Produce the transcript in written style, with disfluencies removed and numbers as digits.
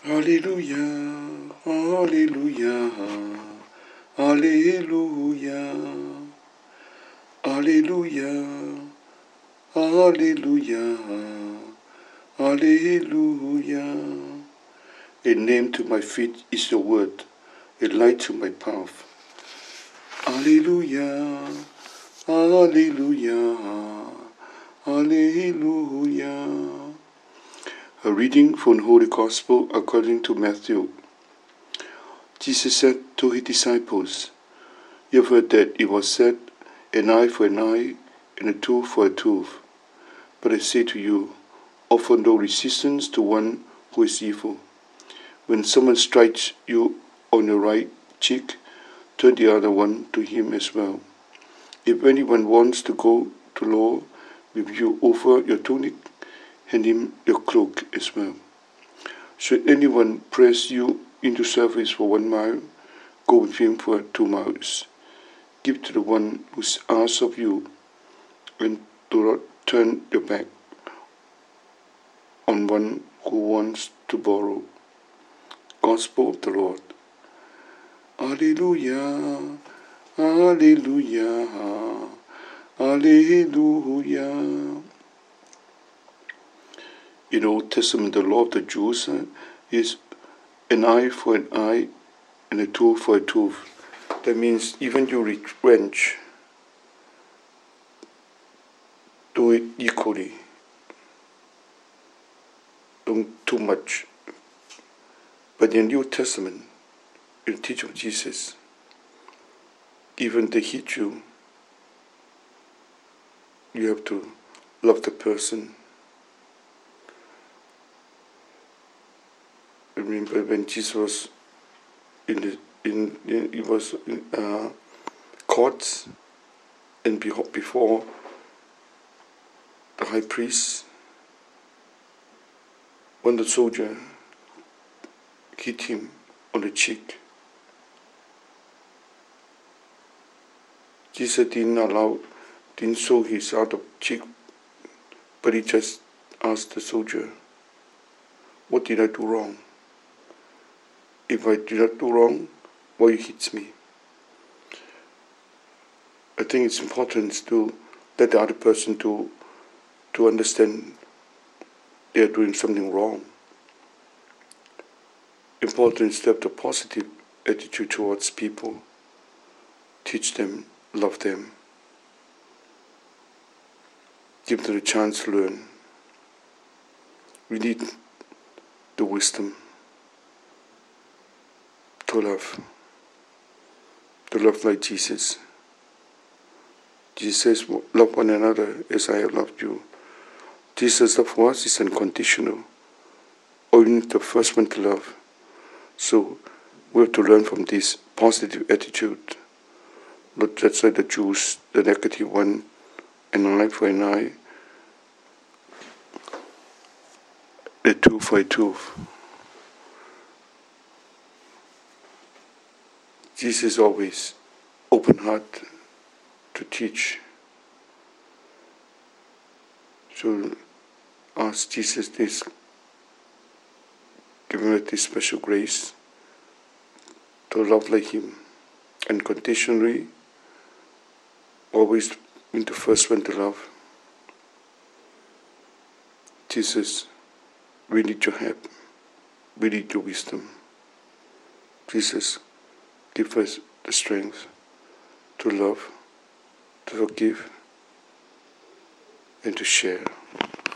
Hallelujah, hallelujah, hallelujah, hallelujah, hallelujah, hallelujah. A name to my feet is your word, a light to my path. Hallelujah, hallelujah, hallelujah. A reading from the Holy Gospel according to Matthew. Jesus said to his disciples, "You have heard that it was said, an eye for an eye and a tooth for a tooth. But I say to you, offer no resistance to one who is evil. When someone strikes you on your right cheek, turn the other one to him as well. If anyone wants to go to law with you over your tunic, hand him your cloak as well. Should anyone press you into service for 1 mile, go with him for 2 miles. Give to the one who asks of you, and do not turn your back on one who wants to borrow." Gospel of the Lord. Hallelujah, hallelujah, hallelujah. In the Old Testament, the law of the Jews is an eye for an eye and a tooth for a tooth. That means even you retrench, do it equally. Don't too much. But in the New Testament, in the teaching of Jesus, even they hit you, you have to love the person. I remember when Jesus was he was caught, and before the high priest, when the soldier hit him on the cheek, Jesus didn't show his other cheek, but he just asked the soldier, "What did I do wrong? If I did not do wrong, why you hit me?" I think it's important to let the other person to understand they are doing something wrong. Important is to have the positive attitude towards people. Teach them, love them. Give them a chance to learn. We need the wisdom to love like Jesus. Jesus says, "Love one another as I have loved you." Jesus' love for us is unconditional. Only the first one to love. So we have to learn from this positive attitude. Not just like the Jews, the negative one, an eye for an eye, a tooth for a tooth. Jesus is always open heart to teach. So ask Jesus this, give him this special grace to love like him, unconditionally, always being the first one to love. Jesus, we need your help. We need your wisdom. Jesus, give us the strength to love, to forgive, and to share.